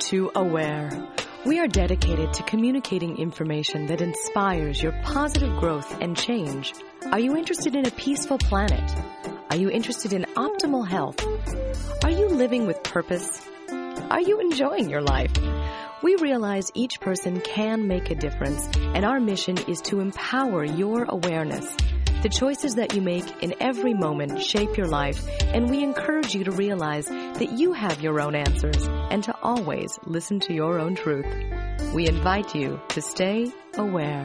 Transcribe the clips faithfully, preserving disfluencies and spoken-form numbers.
to Aware. We are dedicated to communicating information that inspires your positive growth and change. Are you interested in a peaceful planet? Are you interested in optimal health? Are you living with purpose? Are you enjoying your life? We realize each person can make a difference, and our mission is to empower your awareness. The choices that you make in every moment shape your life, and we encourage you to realize that you have your own answers and to always listen to your own truth. We invite you to stay aware.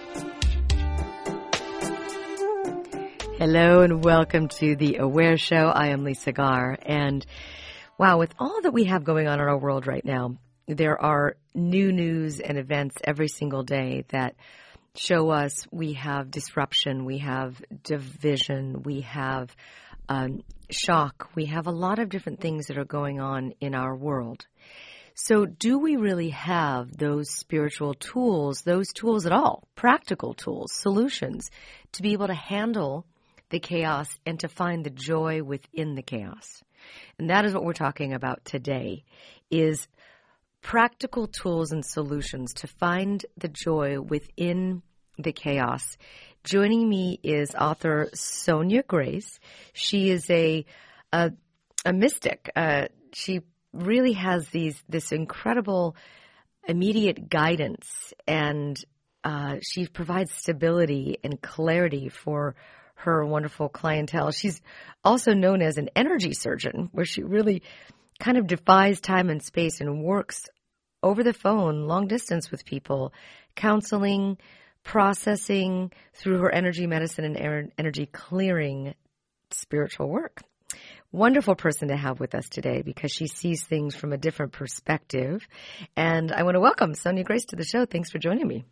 Hello and welcome to the Aware Show. I am Lisa Garr, and wow, with all that we have going on in our world right now, there are new news and events every single day that show us we have disruption, we have division, we have um, shock, we have a lot of different things that are going on in our world. So do we really have those spiritual tools, those tools at all, practical tools, solutions, to be able to handle the chaos and to find the joy within the chaos? And that is what we're talking about today, is practical tools and solutions to find the joy within the chaos. Joining me is author Sonia Grace. She is a a, a mystic. Uh, she really has these this incredible immediate guidance, and uh, she provides stability and clarity for her wonderful clientele. She's also known as an energy surgeon, where she really kind of defies time and space and works over the phone, long distance with people, counseling, processing through her energy medicine and energy clearing spiritual work. Wonderful person to have with us today because she sees things from a different perspective. And I want to welcome Sonia Grace to the show. Thanks for joining me.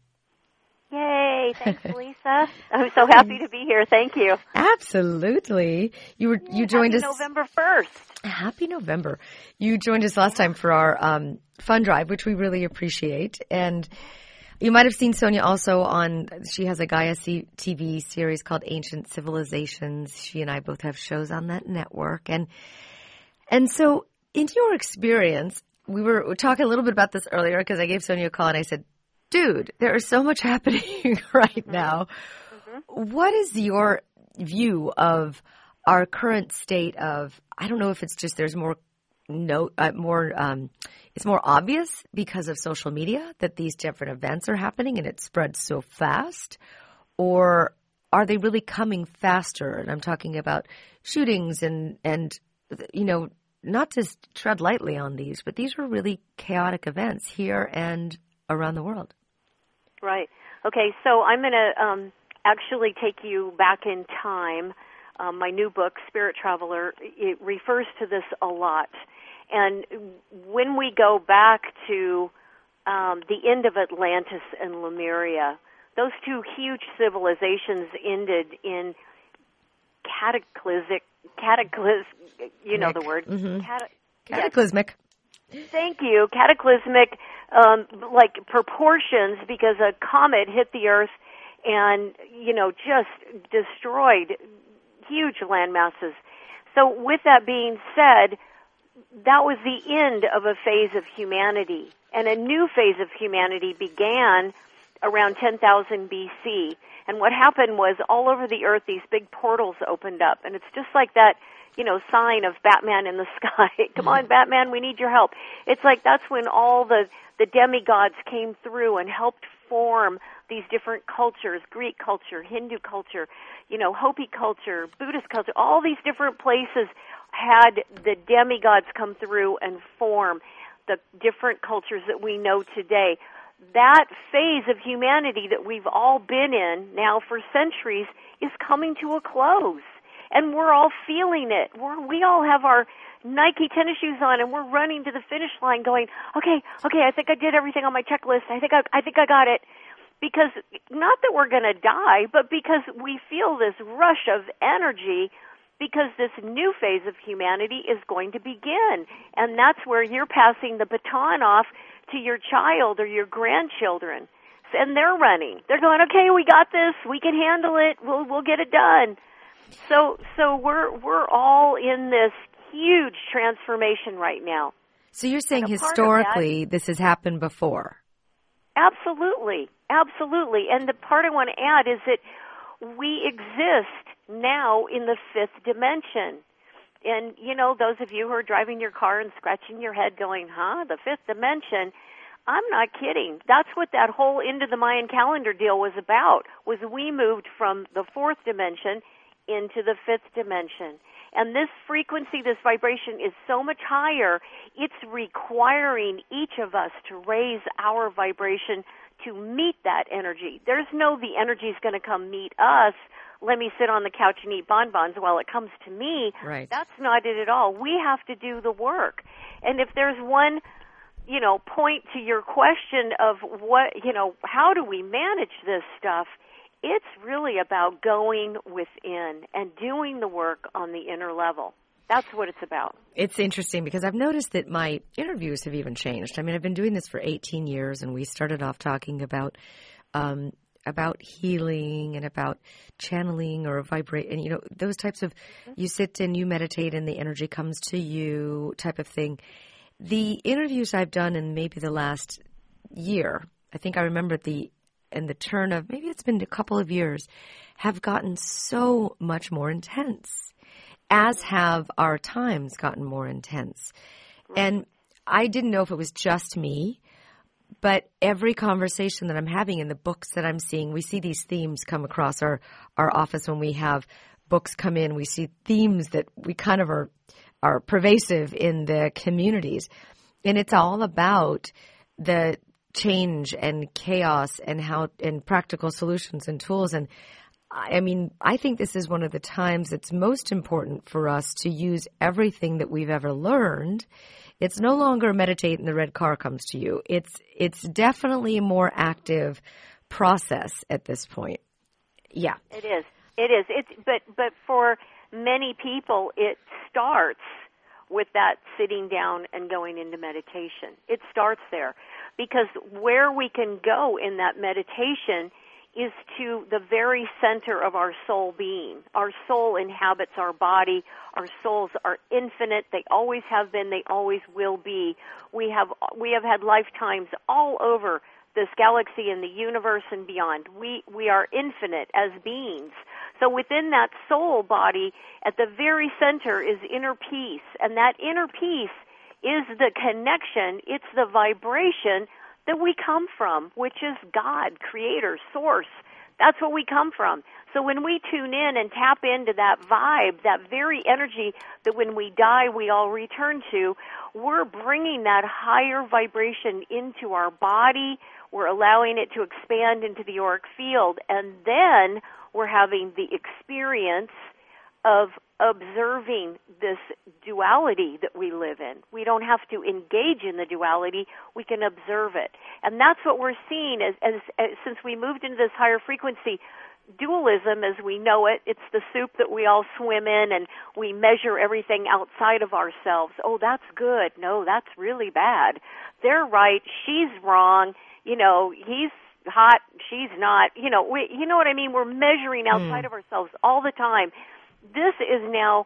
Yay. Thanks, Lisa. I'm so happy to be here. Thank you. Absolutely. You were you joined Happy us November first. Happy November. You joined us last time for our um, fund drive, which we really appreciate. And you might have seen Sonia also on, she has a Gaia C- T V series called Ancient Civilizations. She and I both have shows on that network. And and so in your experience, we were talking a little bit about this earlier because I gave Sonia a call and I said, dude, there is so much happening right now. Mm-hmm. What is your view of our current state of, I don't know if it's just there's more, no, uh, more, um, it's more obvious because of social media that these different events are happening and it spreads so fast, or are they really coming faster? And I'm talking about shootings and, and, you know, not to tread lightly on these, but these were really chaotic events here and around the world. Right. Okay, so I'm going to um, actually take you back in time. Um, my new book, Spirit Traveler, it refers to this a lot. And when we go back to um, the end of Atlantis and Lemuria, those two huge civilizations ended in cataclysmic, cataclysm, you know the word. Mm-hmm. Cata- cataclysmic. Yes. Thank you. Cataclysmic, um, like proportions, because a comet hit the Earth and, you know, just destroyed huge land masses. So with that being said, that was the end of a phase of humanity, and a new phase of humanity began around ten thousand B C. And what happened was all over the earth, these big portals opened up, and it's just like that, you know, sign of Batman in the sky. Come on, Batman, we need your help. It's like that's when all the, the demigods came through and helped form these different cultures, Greek culture, Hindu culture, you know, Hopi culture, Buddhist culture, all these different places had the demigods come through and form the different cultures that we know today. That phase of humanity that we've all been in now for centuries is coming to a close. And we're all feeling it. We're, we all have our Nike tennis shoes on, and we're running to the finish line going, okay, okay, I think I did everything on my checklist. I think I, I think I got it. Because, not that we're going to die, but because we feel this rush of energy because this new phase of humanity is going to begin. And that's where you're passing the baton off to your child or your grandchildren. And they're running. They're going, okay, we got this. We can handle it. We'll we'll get it done. So so we're we're all in this huge transformation right now. So you're saying historically that, this has happened before? Absolutely. Absolutely. And the part I want to add is that we exist now in the fifth dimension. And, you know, those of you who are driving your car and scratching your head going, huh, the fifth dimension, I'm not kidding. That's what that whole end of the Mayan calendar deal was about, was we moved from the fourth dimension into the fifth dimension. And this frequency, this vibration is so much higher, it's requiring each of us to raise our vibration to meet that energy. There's no the energy's going to come meet us. Let me sit on the couch and eat bonbons while it comes to me. Right. That's not it at all. We have to do the work. And if there's one, you know, point to your question of what, you know, how do we manage this stuff, it's really about going within and doing the work on the inner level. That's what it's about. It's interesting because I've noticed that my interviews have even changed. I mean, I've been doing this for eighteen years, and we started off talking about um, about healing and about channeling or vibrate, and you know, those types of. You sit and you meditate, and the energy comes to you, type of thing. The interviews I've done in maybe the last year, I think I remember the and the turn of maybe it's been a couple of years, have gotten so much more intense. As have our times gotten more intense. Right. And I didn't know if it was just me, but every conversation that I'm having in the books that I'm seeing, we see these themes come across our, our office when we have books come in. We see themes that we kind of are, are pervasive in the communities. And it's all about the change and chaos and how and practical solutions and tools. And I mean, I think this is one of the times it's most important for us to use everything that we've ever learned. It's no longer meditate and the red car comes to you. It's it's definitely a more active process at this point. Yeah. It is. It is. It's but but for many people it starts with that sitting down and going into meditation. It starts there because where we can go in that meditation is to the very center of our soul being. Our soul inhabits our body. Our souls are infinite. They always have been. They always will be. We have we have had lifetimes all over this galaxy and the universe and beyond. We we are infinite as beings. So within that soul body, at the very center is inner peace. And that inner peace is the connection. It's the vibration that we come from, which is God, Creator, Source. That's what we come from. So when we tune in and tap into that vibe, that very energy that when we die we all return to, we're bringing that higher vibration into our body. We're allowing it to expand into the auric field. And then we're having the experience of observing this duality that we live in. We don't have to engage in the duality. We can observe it. And that's what we're seeing as, as, as since we moved into this higher frequency. Dualism, as we know it, it's the soup that we all swim in, and we measure everything outside of ourselves. Oh, that's good. No, that's really bad. They're right. She's wrong. You know, he's hot. She's not. You know, we, you know what I mean? We're measuring outside mm. of ourselves all the time. This is now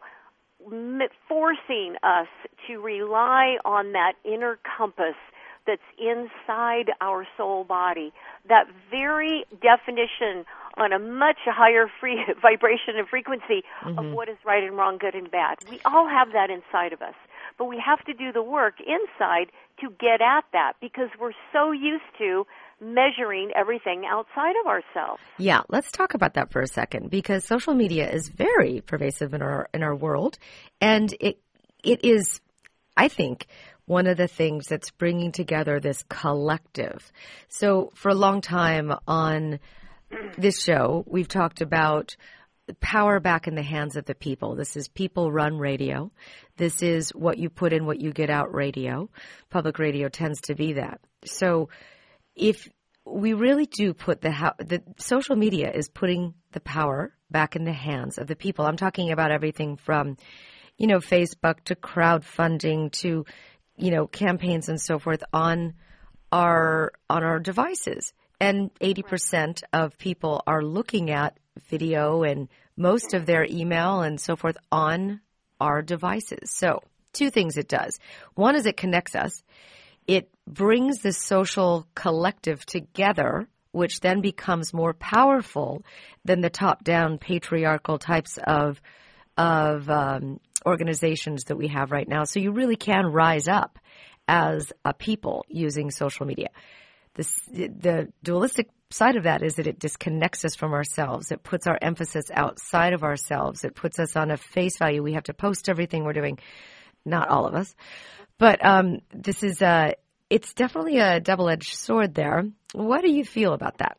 forcing us to rely on that inner compass that's inside our soul body, that very definition on a much higher free vibration and frequency mm-hmm. of what is right and wrong, good and bad. We all have that inside of us, but we have to do the work inside to get at that because we're so used to measuring everything outside of ourselves. Yeah, let's talk about that for a second because social media is very pervasive in our in our world, and it it is, I think, one of the things that's bringing together this collective. So for a long time on this show, we've talked about power back in the hands of the people. This is people-run radio. This is what you put in, what you get out radio. Public radio tends to be that. So if we really do put the, the social media is putting the power back in the hands of the people. I'm talking about everything from, you know, Facebook to crowdfunding to, you know, campaigns and so forth on our on our devices. And eighty percent of people are looking at video and most of their email and so forth on our devices. So two things it does. One is it connects us. It brings the social collective together, which then becomes more powerful than the top-down patriarchal types of of um, organizations that we have right now. So you really can rise up as a people using social media. The, the dualistic side of that is that it disconnects us from ourselves. It puts our emphasis outside of ourselves. It puts us on a face value. We have to post everything we're doing. Not all of us. But um, this is a, it's definitely a double-edged sword there. What do you feel about that?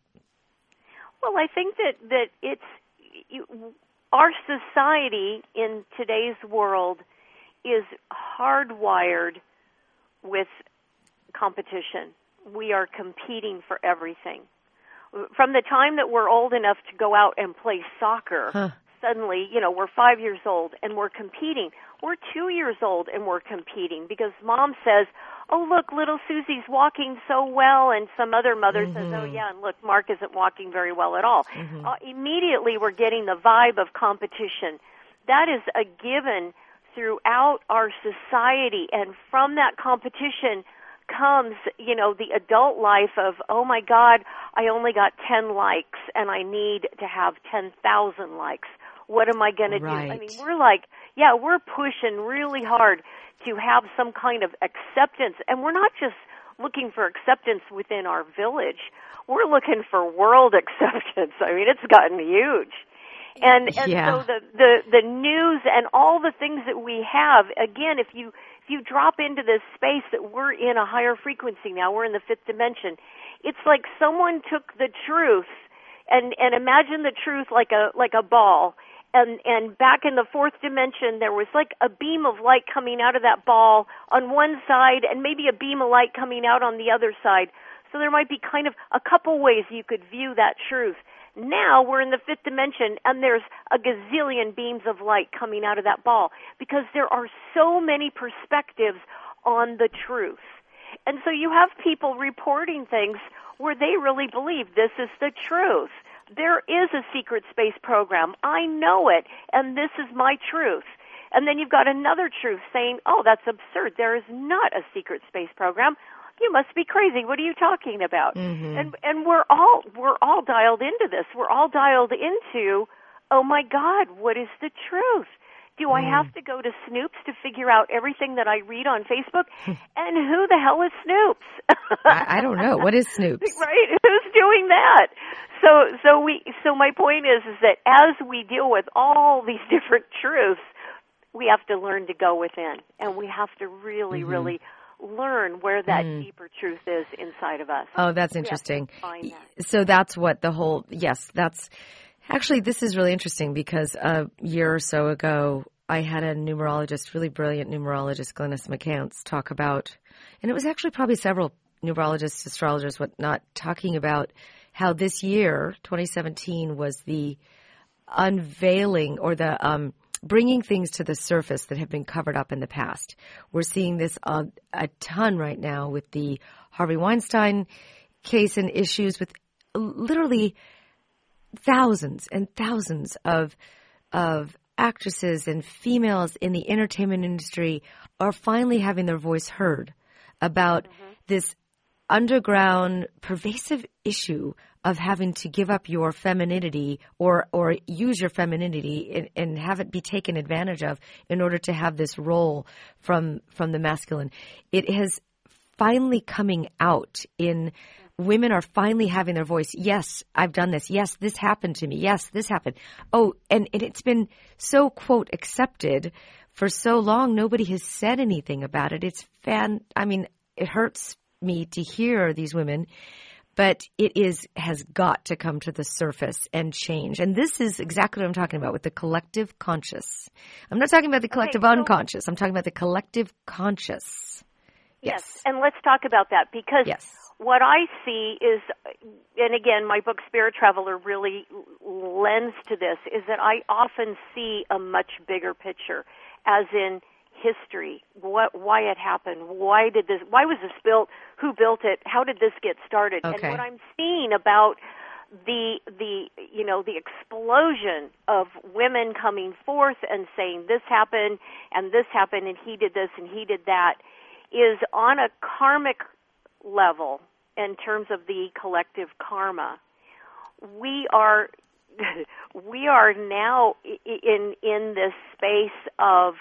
Well, I think that, that it's, you, our society in today's world is hardwired with competition. We are competing for everything. From the time that we're old enough to go out and play soccer, huh. suddenly, you know, we're five years old and we're competing. We're two years old and we're competing because mom says, oh, look, little Susie's walking so well, and some other mother mm-hmm. says, oh, yeah, and look, Mark isn't walking very well at all. Mm-hmm. Uh, immediately we're getting the vibe of competition. That is a given throughout our society, and from that competition comes, you know, the adult life of, oh, my God, I only got ten likes, and I need to have ten thousand likes. What am I going to right. do? I mean, we're like, yeah, we're pushing really hard to have some kind of acceptance, and we're not just looking for acceptance within our village. We're looking for world acceptance. I mean, it's gotten huge. And, and yeah. so the, the, the news and all the things that we have, again, if you if you drop into this space that we're in a higher frequency now, we're in the fifth dimension, it's like someone took the truth and, and imagine the truth like a like a ball. And, and back in the fourth dimension, there was like a beam of light coming out of that ball on one side and maybe a beam of light coming out on the other side. So there might be kind of a couple ways you could view that truth. Now we're in the fifth dimension, and there's a gazillion beams of light coming out of that ball because there are so many perspectives on the truth. And so you have people reporting things where they really believe this is the truth. There is a secret space program. I know it, and this is my truth. And then you've got another truth saying, oh, that's absurd. There is not a secret space program. You must be crazy. What are you talking about? Mm-hmm. And and we're all we're all dialed into this. We're all dialed into, oh my God, what is the truth? Do mm. I have to go to Snoops to figure out everything that I read on Facebook? And who the hell is Snoops? I, I don't know. What is Snoops? Right? Who's doing that? So so we so my point is is that as we deal with all these different truths, we have to learn to go within, and we have to really, mm-hmm. really learn where that mm. deeper truth is inside of us. Oh, that's interesting. That. So that's what the whole, yes, that's, actually this is really interesting because a year or so ago, I had a numerologist, really brilliant numerologist, Glennis McCants, talk about, and it was actually probably several numerologists, astrologers, whatnot, talking about how this year, twenty seventeen, was the unveiling or the, um, bringing things to the surface that have been covered up in the past. We're seeing this uh, a ton right now with the Harvey Weinstein case and issues with literally thousands and thousands of of actresses and females in the entertainment industry are finally having their voice heard about mm-hmm. this underground, pervasive issue of having to give up your femininity or or use your femininity and, and have it be taken advantage of in order to have this role from from the masculine. It has finally coming out in women are finally having their voice. Yes, I've done this. Yes, this happened to me. Yes, this happened. Oh, and, and it's been so, quote, accepted for so long. Nobody has said anything about it. It's fan. I mean, it hurts me to hear these women, but it is has got to come to the surface and change. And this is exactly what I'm talking about with the collective conscious. I'm not talking about the collective okay, so, unconscious. I'm talking about the collective conscious. Yes. yes. And let's talk about that because yes. what I see is, and again, my book Spirit Traveler really lends to this, is that I often see a much bigger picture, as in history, what, why it happened, why did this, why was this built, who built it, how did this get started? Okay. And what I'm seeing about the the you know the explosion of women coming forth and saying this happened and this happened and he did this and he did that is on a karmic level in terms of the collective karma. We are we are now in in this space of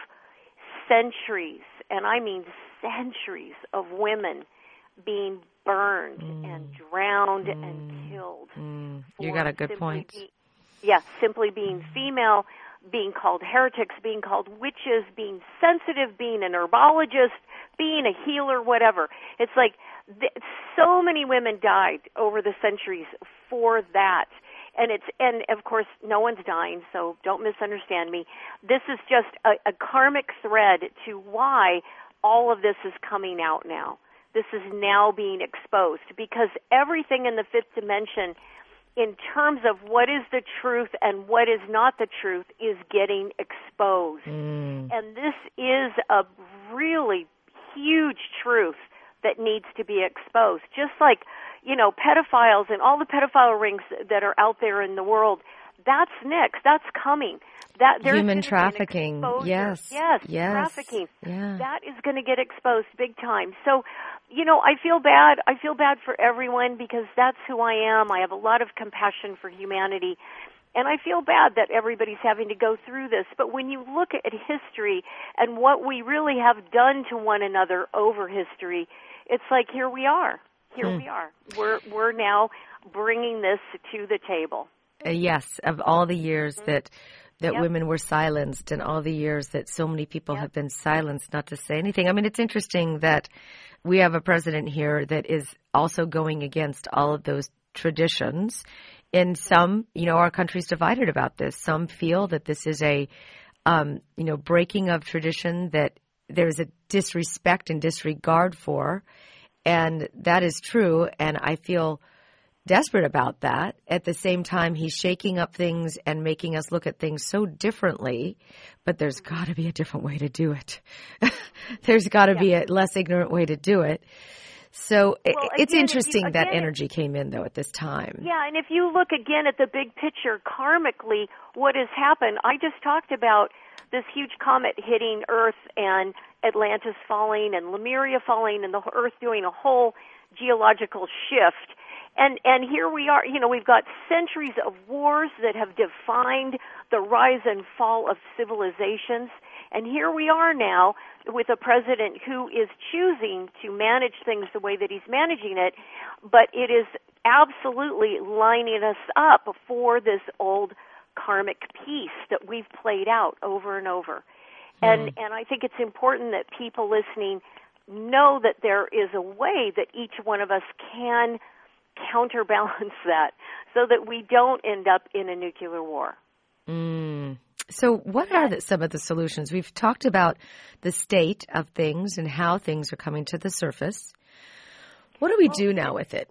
centuries, and I mean centuries of women being burned mm. and drowned mm. and killed. Mm. You got a good point. Be, yeah, simply being female, being called heretics, being called witches, being sensitive, being an herbologist, being a healer, whatever. It's like th- so many women died over the centuries for that. And it's and of course no one's dying, so don't misunderstand me. This is just a, a karmic thread to why all of this is coming out now. This is now being exposed because everything in the fifth dimension, in terms of what is the truth and what is not the truth, is getting exposed. Mm. And this is a really huge truth that needs to be exposed. Just like, you know, pedophiles and all the pedophile rings that are out there in the world, that's next. That's coming. That there's human trafficking. Yes. Yes. Yes. Trafficking. Yeah. That is going to get exposed big time. So, you know, I feel bad. I feel bad for everyone because that's who I am. I have a lot of compassion for humanity. And I feel bad that everybody's having to go through this. But when you look at history and what we really have done to one another over history, it's like here we are. Here hmm. we are. We're we're now bringing this to the table. Uh, yes, of all the years mm-hmm. that that yep. women were silenced and all the years that so many people yep. have been silenced not to say anything. I mean, it's interesting that we have a president here that is also going against all of those traditions. And some, you know, our country's divided about this. Some feel that this is a, um, you know, breaking of tradition, that there's a disrespect and disregard for. And that is true. And I feel desperate about that. At the same time, he's shaking up things and making us look at things so differently. But there's got to be a different way to do it. There's got to yeah. be a less ignorant way to do it. So well, it's again, interesting you, again, that energy came in, though, at this time. Yeah, and if you look again at the big picture, karmically, what has happened, I just talked about this huge comet hitting Earth and Atlantis falling and Lemuria falling and the Earth doing a whole geological shift. And and here we are, you know, we've got centuries of wars that have defined the rise and fall of civilizations. And here we are now with a president who is choosing to manage things the way that he's managing it, but it is absolutely lining us up for this old karmic piece that we've played out over and over. Mm. And and I think it's important that people listening know that there is a way that each one of us can counterbalance that so that we don't end up in a nuclear war. Mm. So what are the, some of the solutions? We've talked about the state of things and how things are coming to the surface. What do we well, do now with it?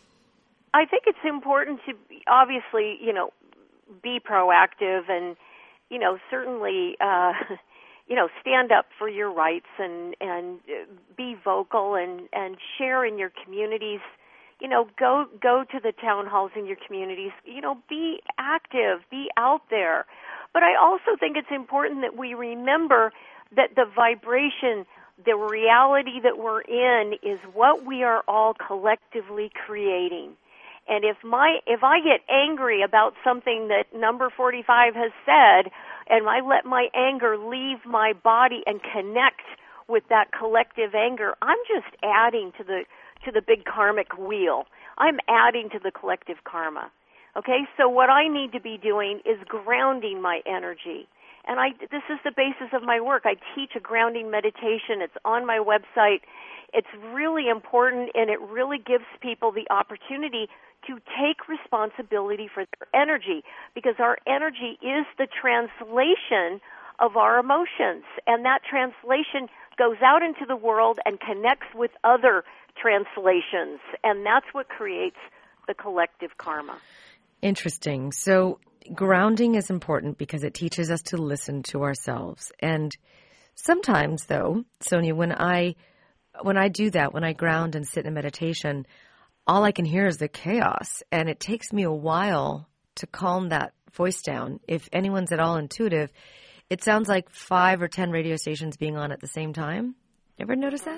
I think it's important to obviously, you know, be proactive and, you know, certainly, uh, you know, stand up for your rights and, and be vocal and, and share in your communities. You know, go go to the town halls in your communities. You know, be active, be out there. But I also think it's important that we remember that the vibration, the reality that we're in, is what we are all collectively creating. And if my if I get angry about something that number forty-five has said, and I let my anger leave my body and connect with that collective anger, I'm just adding to the to the big karmic wheel. I'm adding to the collective karma. Okay, so what I need to be doing is grounding my energy. And I, this is the basis of my work. I teach a grounding meditation. It's on my website. It's really important, and it really gives people the opportunity to take responsibility for their energy, because our energy is the translation of our emotions. And that translation goes out into the world and connects with other translations. And that's what creates the collective karma. Interesting. So grounding is important because it teaches us to listen to ourselves. And sometimes, though, Sonia, when I when I do that, when I ground and sit in meditation, all I can hear is the chaos. And it takes me a while to calm that voice down. If anyone's at all intuitive, it sounds like five or ten radio stations being on at the same time. Ever notice that?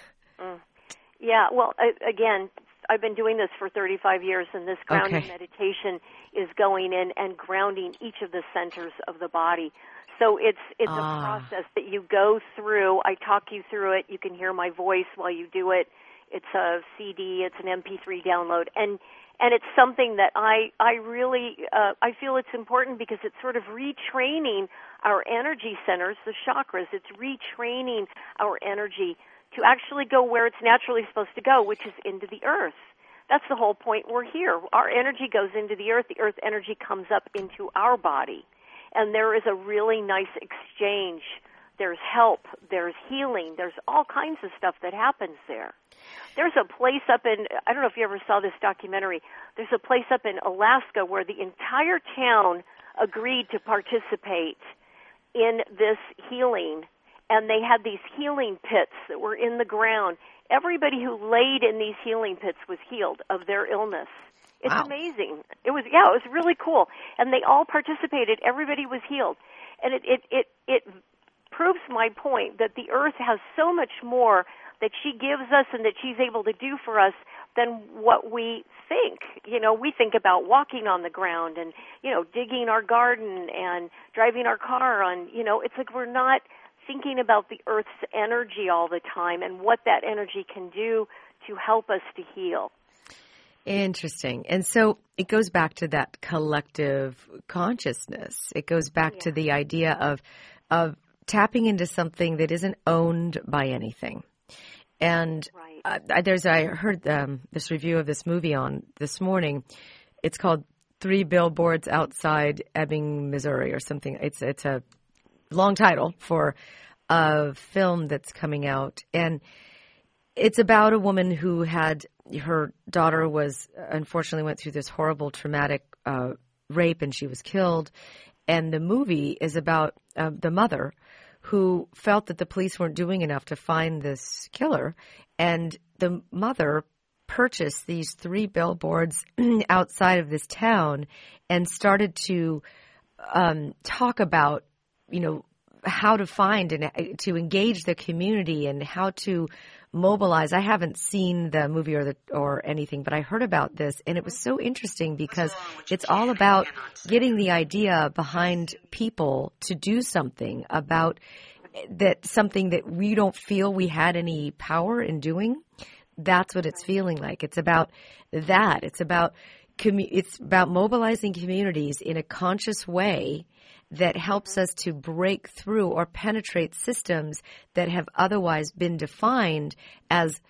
Mm. Yeah, well, I, again, I've been doing this for thirty-five years, and this grounding okay. meditation is going in and grounding each of the centers of the body. So it's it's ah. a process that you go through. I talk you through it. You can hear my voice while you do it. It's a C D. It's an M P three download, and and it's something that I I really uh, I feel it's important because it's sort of retraining our energy centers, the chakras. It's retraining our energy to actually go where it's naturally supposed to go, which is into the earth. That's the whole point. We're here. Our energy goes into the earth. The earth energy comes up into our body. And there is a really nice exchange. There's help. There's healing. There's all kinds of stuff that happens there. There's a place up in, I don't know if you ever saw this documentary, there's a place up in Alaska where the entire town agreed to participate in this healing. And they had these healing pits that were in the ground. Everybody who laid in these healing pits was healed of their illness. It's wow. amazing. It was, yeah, it was really cool. And they all participated. Everybody was healed. And it, it, it, it proves my point that the earth has so much more that she gives us and that she's able to do for us than what we think. You know, we think about walking on the ground and, you know, digging our garden and driving our car on, you know, it's like we're not thinking about the earth's energy all the time and what that energy can do to help us to heal. Interesting. And so it goes back to that collective consciousness. It goes back yeah. to the idea of of tapping into something that isn't owned by anything. And right. uh, there's I heard um, this review of this movie on this morning. It's called Three Billboards Outside Ebbing, Missouri, or something. It's it's a long title for a film that's coming out, and it's about a woman who had her daughter was unfortunately went through this horrible traumatic uh, rape, and she was killed. And the movie is about uh, the mother who felt that the police weren't doing enough to find this killer, and the mother purchased these three billboards outside of this town and started to um, talk about, you know, how to find and to engage the community and how to mobilize. I haven't seen the movie or the or anything, but I heard about this, and it was so interesting because it's all about getting the idea behind people to do something about that, something that we don't feel we had any power in doing. That's what it's feeling like. It's about that. It's about commu- it's about mobilizing communities in a conscious way that helps us to break through or penetrate systems that have otherwise been defined as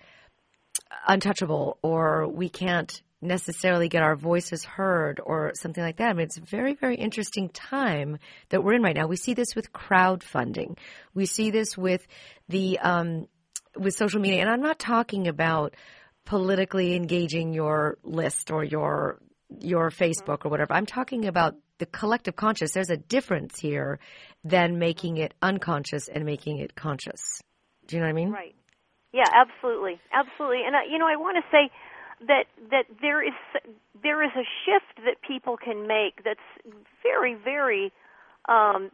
untouchable, or we can't necessarily get our voices heard or something like that. I mean, it's a very, very interesting time that we're in right now. We see this with crowdfunding. We see this with the um, with social media. And I'm not talking about politically engaging your list or your your Facebook or whatever. I'm talking about the collective conscious. There's a difference here than making it unconscious and making it conscious. Do you know what I mean? Right. Yeah, absolutely. Absolutely. And, uh, you know, I want to say that that there is there is a shift that people can make that's very, very um,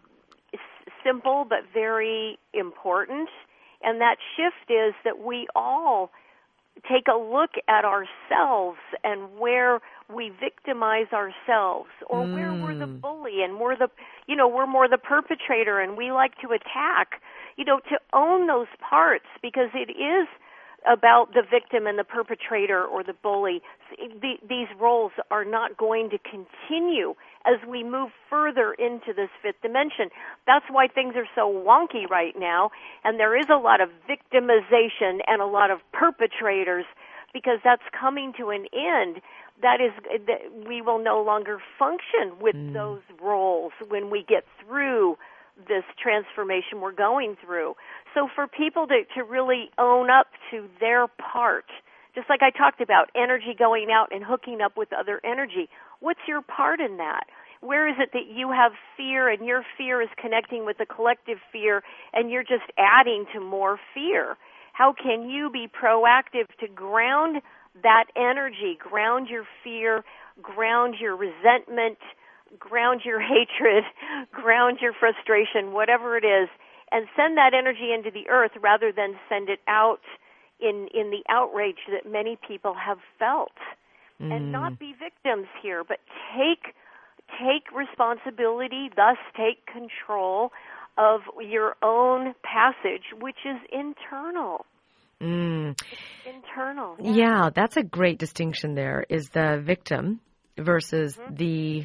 simple but very important. And that shift is that we all take a look at ourselves and where we victimize ourselves, or mm. where we're the bully and we're the, you know, we're more the perpetrator and we like to attack, you know, to own those parts, because it is about the victim and the perpetrator or the bully. The, these roles are not going to continue as we move further into this fifth dimension. That's why things are so wonky right now, and there is a lot of victimization and a lot of perpetrators, because that's coming to an end. That is, that we will no longer function with mm. those roles when we get through this transformation we're going through. So for people to, to really own up to their part, just like I talked about, energy going out and hooking up with other energy, what's your part in that? Where is it that you have fear and your fear is connecting with the collective fear and you're just adding to more fear? How can you be proactive to ground that energy, ground your fear, ground your resentment, ground your hatred, ground your frustration, whatever it is, and send that energy into the earth rather than send it out in, in the outrage that many people have felt. Mm. And not be victims here, but take take responsibility, thus take control of your own passage, which is internal. Mm. It's internal. Yeah. yeah, that's a great distinction there, is the victim versus mm-hmm. the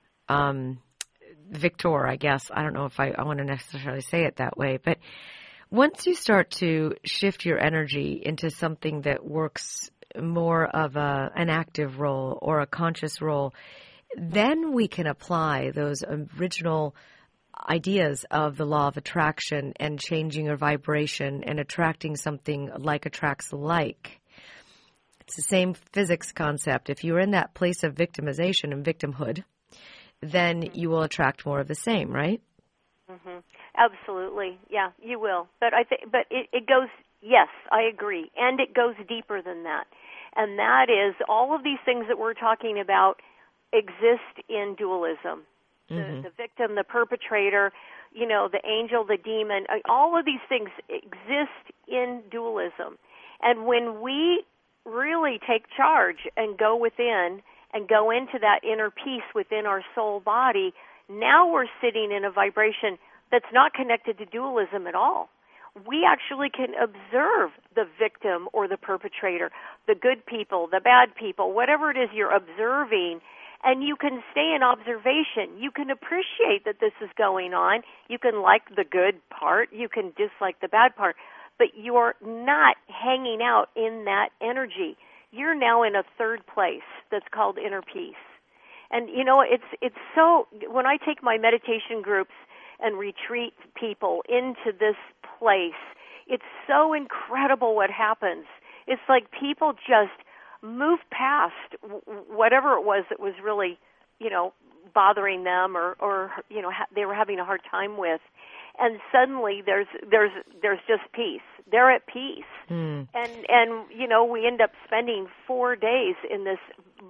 um, victor, I guess. I don't know if I, I want to necessarily say it that way, but once you start to shift your energy into something that works more of a, an active role or a conscious role, then we can apply those original ideas of the law of attraction and changing your vibration and attracting something like attracts like. It's the same physics concept. If you're in that place of victimization and victimhood, then you will attract more of the same, right? Mm-hmm. Absolutely. Yeah, you will. But I think, but it, it goes, yes, I agree. And it goes deeper than that. And that is all of these things that we're talking about exist in dualism. Mm-hmm. The, the victim, the perpetrator, you know, the angel, the demon, all of these things exist in dualism. And when we really take charge and go within and go into that inner peace within our soul body, now we're sitting in a vibration that's not connected to dualism at all. We actually can observe the victim or the perpetrator, the good people, the bad people, whatever it is you're observing, and you can stay in observation. You can appreciate that this is going on. You can like the good part. You can dislike the bad part. But you're not hanging out in that energy. You're now in a third place that's called inner peace. And, you know, it's it's so, when I take my meditation groups and retreat people into this place, it's so incredible what happens. It's like people just move past whatever it was that was really, you know, bothering them or, or you know, ha- they were having a hard time with. And suddenly there's there's there's just peace. They're at peace. Mm. And, and, you know, we end up spending four days in this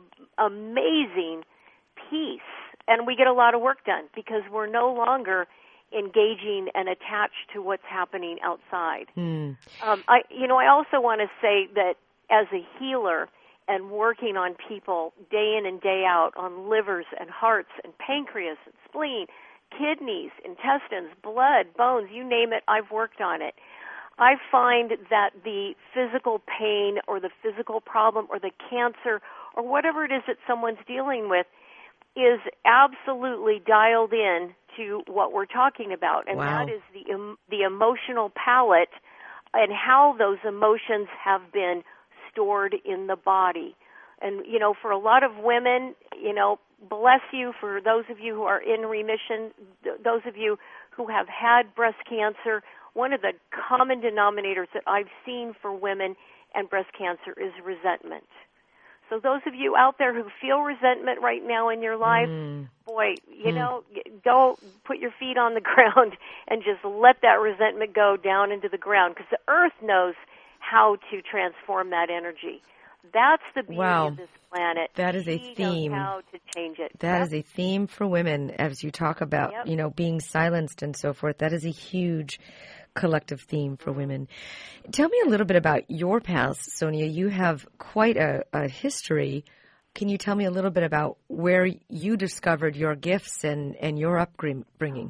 amazing peace. And we get a lot of work done because we're no longer engaging and attached to what's happening outside. Mm. Um, I, you know, I also want to say that as a healer and working on people day in and day out on livers and hearts and pancreas and spleen, kidneys, intestines, blood, bones, you name it, I've worked on it. I find that the physical pain or the physical problem or the cancer or whatever it is that someone's dealing with is absolutely dialed in to what we're talking about, and wow. that is the um, the emotional palette and how those emotions have been stored in the body. And, you know, for a lot of women, you know, bless you, for those of you who are in remission, th- those of you who have had breast cancer, one of the common denominators that I've seen for women and breast cancer is resentment. So those of you out there who feel resentment right now in your life, mm. boy, you mm. know, go put your feet on the ground and just let that resentment go down into the ground, because the earth knows how to transform that energy. That's the beauty wow. of this planet. That is a she theme. Knows how to change it. That yep. is a theme for women, as you talk about, yep. you know, being silenced and so forth. That is a huge collective theme for women. Tell me a little bit about your past, Sonia. You have quite a, a history. Can you tell me a little bit about where you discovered your gifts and, and your upbringing?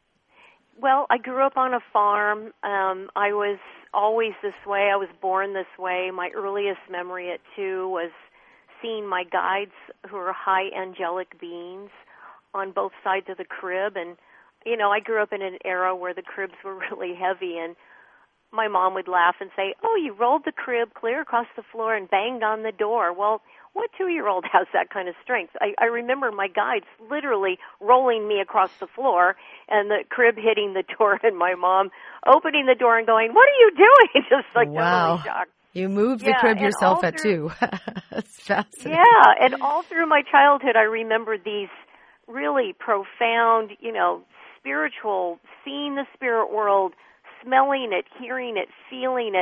Well, I grew up on a farm. Um, I was always this way. I was born this way. My earliest memory at two was seeing my guides, who are high angelic beings, on both sides of the crib. And, you know, I grew up in an era where the cribs were really heavy, and my mom would laugh and say, oh, you rolled the crib clear across the floor and banged on the door. Well, what two-year-old has that kind of strength? I, I remember my guides literally rolling me across the floor and the crib hitting the door and my mom opening the door and going, what are you doing? Just like wow. totally shocked. You moved yeah, the crib yourself at through, two. That's fascinating. Yeah, and all through my childhood I remember these really profound, you know, spiritual, seeing the spirit world, smelling it, hearing it, feeling it.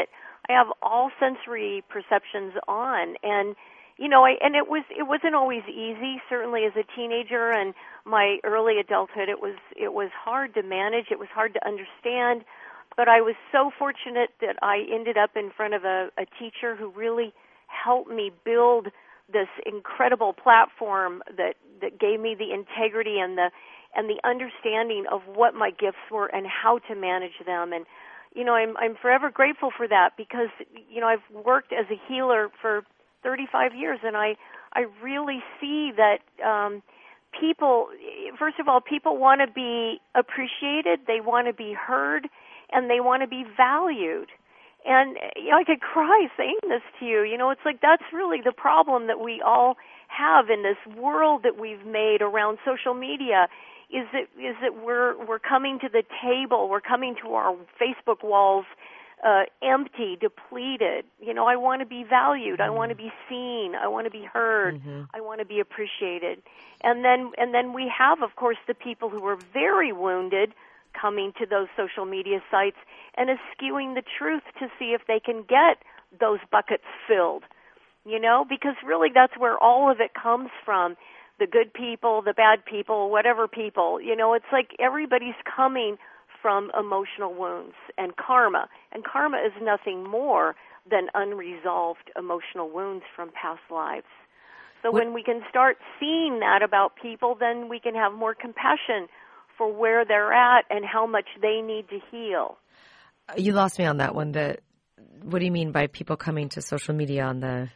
I have all sensory perceptions on, and you know, I, and it was it wasn't always easy. Certainly, as a teenager and my early adulthood, it was it was hard to manage. It was hard to understand. But I was so fortunate that I ended up in front of a, a teacher who really helped me build this incredible platform that, that gave me the integrity and the and the understanding of what my gifts were and how to manage them. And you know, I'm I'm forever grateful for that, because you know, I've worked as a healer for thirty-five years, and I I really see that um, people, first of all, people want to be appreciated, they want to be heard, and they want to be valued. And, you know, I could cry saying this to you. You know, it's like that's really the problem that we all have in this world that we've made around social media, is that is that we're we're coming to the table, we're coming to our Facebook walls uh, empty, depleted. You know, I want to be valued, mm-hmm. I want to be seen, I want to be heard, mm-hmm. I want to be appreciated. And then and then we have, of course, the people who are very wounded coming to those social media sites and eschewing the truth to see if they can get those buckets filled, you know, because really that's where all of it comes from, the good people, the bad people, whatever people, you know, it's like everybody's coming from emotional wounds and karma, and karma is nothing more than unresolved emotional wounds from past lives. So what? When we can start seeing that about people, then we can have more compassion for where they're at and how much they need to heal. You lost me on that one. The, what do you mean by people coming to social media on the...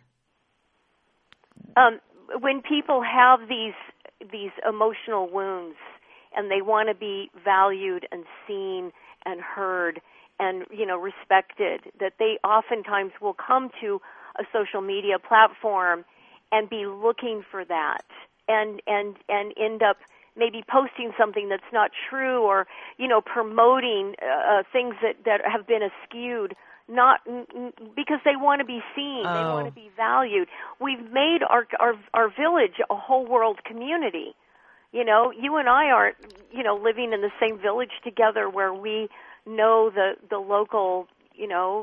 Um, when people have these these emotional wounds and they want to be valued and seen and heard and, you know, respected, that they oftentimes will come to a social media platform and be looking for that and and, and end up maybe posting something that's not true, or, you know, promoting uh, things that, that have been eschewed, not n- because they want to be seen, oh. they want to be valued. We've made our, our our village a whole world community. You know, you and I aren't, you know, living in the same village together where we know the, the local, you know,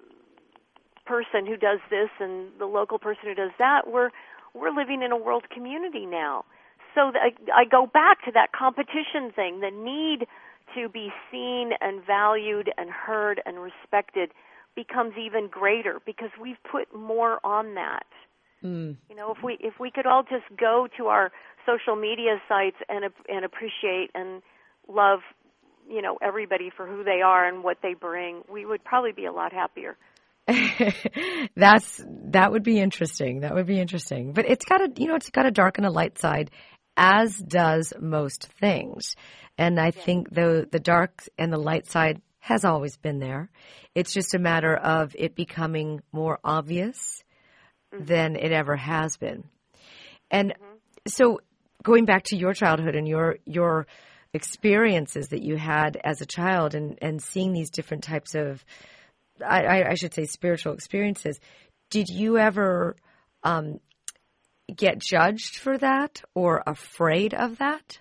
person who does this and the local person who does that. We're we're living in a world community now. So I, I go back to that competition thing, the need to be seen and valued and heard and respected becomes even greater because we've put more on that. Mm. You know, if we if we could all just go to our social media sites and and appreciate and love, you know, everybody for who they are and what they bring, we would probably be a lot happier. That's that would be interesting. That would be interesting. But it's got a you know it's got a dark and a light side, as does most things. And I yeah. think the the dark and the light side has always been there. It's just a matter of it becoming more obvious mm-hmm. than it ever has been. And mm-hmm. so going back to your childhood and your your experiences that you had as a child and, and seeing these different types of, I, I should say, spiritual experiences, did you ever um, get judged for that or afraid of that?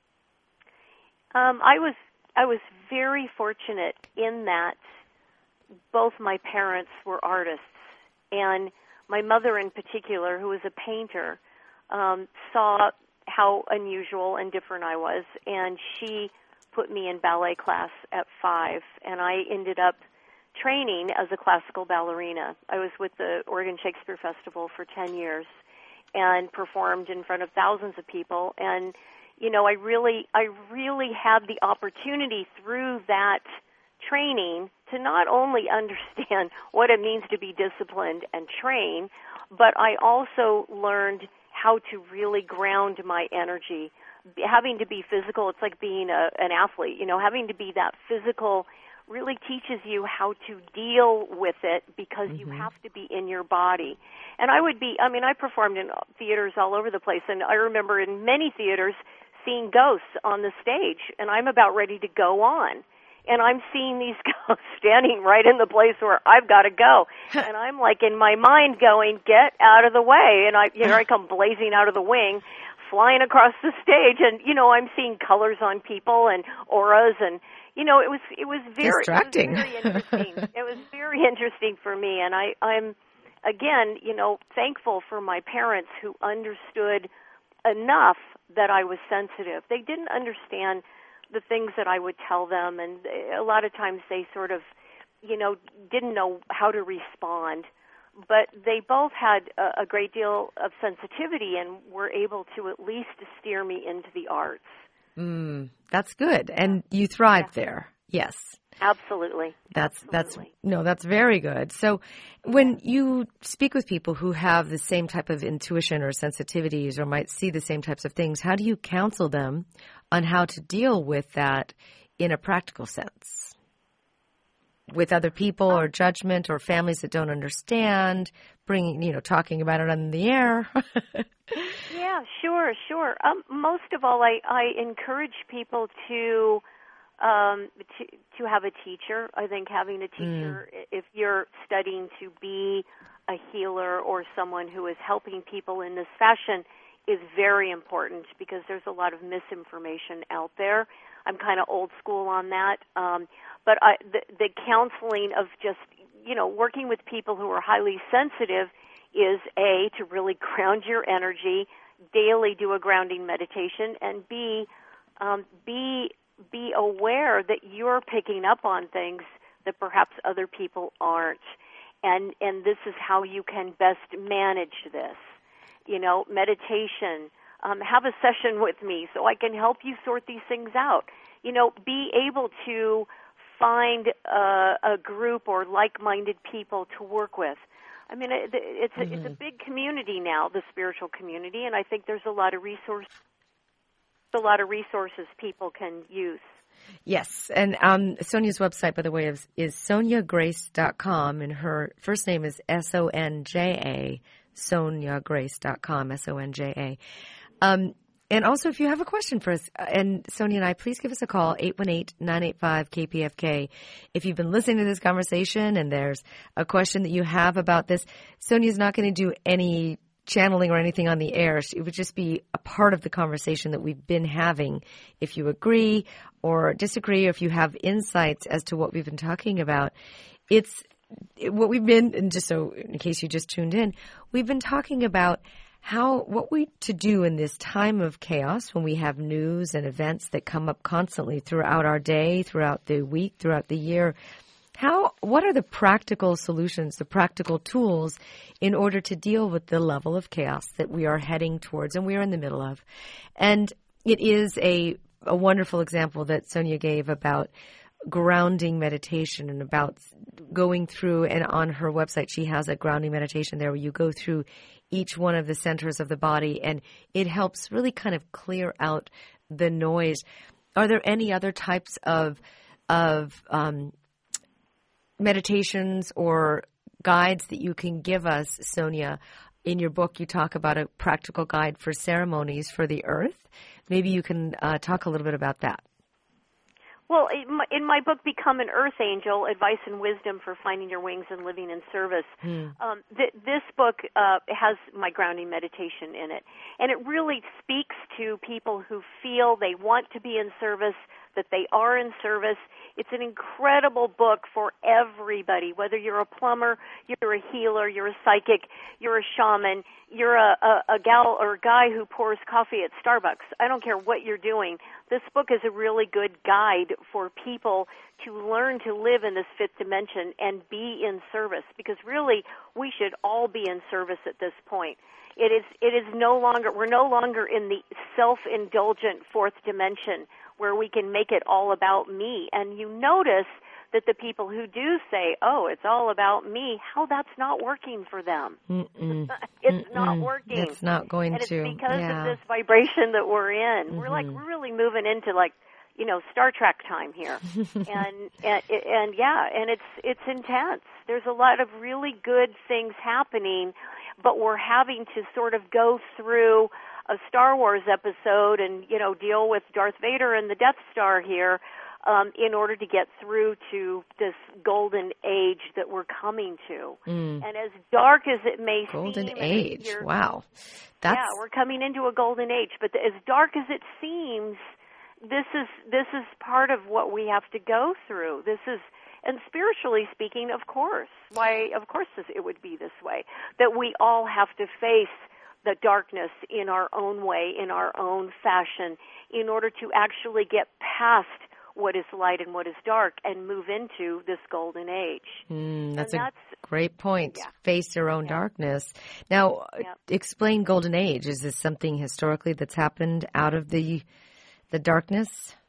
Um, I was I was very fortunate in that both my parents were artists, and my mother in particular, who was a painter, um, saw how unusual and different I was, and she put me in ballet class at five, and I ended up training as a classical ballerina. I was with the Oregon Shakespeare Festival for ten years and performed in front of thousands of people, and you know, I really, I really had the opportunity through that training to not only understand what it means to be disciplined and train, but I also learned how to really ground my energy. Having to be physical, it's like being a, an athlete, you know, having to be that physical really teaches you how to deal with it because mm-hmm. you have to be in your body. And I would be, I mean, I performed in theaters all over the place, and I remember in many theaters seeing ghosts on the stage, and I'm about ready to go on. And I'm seeing these ghosts standing right in the place where I've got to go. And I'm like in my mind going, get out of the way. And I, here I come blazing out of the wing, flying across the stage, and you know, I'm seeing colors on people and auras, and you know, it was it was very distracting. It was very interesting. It was very interesting for me, and I, I'm again, you know, thankful for my parents who understood enough that I was sensitive. They didn't understand the things that I would tell them, and a lot of times they sort of, you know, didn't know how to respond. But they both had a, a great deal of sensitivity and were able to at least steer me into the arts. Mm, that's good. And you thrived yeah. there. Yes. Absolutely. That's, Absolutely. that's, no, that's very good. So when you speak with people who have the same type of intuition or sensitivities or might see the same types of things, how do you counsel them on how to deal with that in a practical sense? With other people or judgment or families that don't understand, bringing, you know, talking about it on the air. Yeah, sure, sure. Um, most of all, I, I encourage people to, um, to to have a teacher. I think having a teacher, mm. if you're studying to be a healer or someone who is helping people in this fashion, is very important because there's a lot of misinformation out there. I'm kind of old school on that. Um, but I, the, the counseling of just, you know, working with people who are highly sensitive is, A, to really ground your energy, daily do a grounding meditation, and B, um, be, be aware that you're picking up on things that perhaps other people aren't. And, and this is how you can best manage this. You know, meditation, um, have a session with me so I can help you sort these things out. You know, be able to find uh, a group or like-minded people to work with. I mean, it, it's a, mm-hmm. it's a big community now, the spiritual community, and I think there's a lot of resource, a lot of resources people can use. Yes, and um, Sonia's website, by the way, is, is sonia grace dot com, and her first name is S O N J A, sonia grace dot com, S O N J A. Um, and also, if you have a question for us, and Sonia and I, please give us a call, eight one eight, nine eight five, K P F K. If you've been listening to this conversation and there's a question that you have about this, Sonia's not going to do any channeling or anything on the air. It would just be a part of the conversation that we've been having. If you agree or disagree, or if you have insights as to what we've been talking about, it's what we've been, and just so in case you just tuned in, we've been talking about how, what we to do in this time of chaos when we have news and events that come up constantly throughout our day, throughout the week, throughout the year. How, what are the practical solutions, the practical tools in order to deal with the level of chaos that we are heading towards and we are in the middle of? And it is a, a wonderful example that Sonia gave about grounding meditation and about going through, and on her website she has a grounding meditation there where you go through each one of the centers of the body and it helps really kind of clear out the noise. Are there any other types of of um, meditations or guides that you can give us, Sonia? In your book, you talk about a practical guide for ceremonies for the earth. Maybe you can uh, talk a little bit about that. Well, in my, in my book, Become an Earth Angel, Advice and Wisdom for Finding Your Wings and Living in Service, hmm. um, th- this book uh, has my grounding meditation in it. And it really speaks to people who feel they want to be in service, that they are in service. It's an incredible book for everybody, whether you're a plumber, you're a healer, you're a psychic, you're a shaman, you're a, a, a gal or a guy who pours coffee at Starbucks. I don't care what you're doing. This book is a really good guide for people to learn to live in this fifth dimension and be in service, because really we should all be in service at this point. It is, it is no longer, we're no longer in the self-indulgent fourth dimension where we can make it all about me. And you notice that the people who do say, oh, it's all about me, how that's not working for them. Mm-mm. It's Mm-mm. not working. It's not going and to. And it's because yeah. of this vibration that we're in. Mm-hmm. We're like, we're really moving into like, you know, Star Trek time here. and, and, and yeah, and it's, it's intense. There's a lot of really good things happening, but we're having to sort of go through a Star Wars episode and, you know, deal with Darth Vader and the Death Star here. um, in order to get through to this golden age that we're coming to. Mm. And as dark as it may golden seem... Golden age, wow. That's... Yeah, we're coming into a golden age. But as dark as it seems, this is this is part of what we have to go through. This is... And spiritually speaking, of course, why, of course it would be this way, that we all have to face the darkness in our own way, in our own fashion, in order to actually get past what is light and what is dark and move into this golden age. Mm, that's, that's a great point. Yeah. Face your own yeah. darkness. Now, yeah. explain golden age. Is this something historically that's happened out of the the darkness?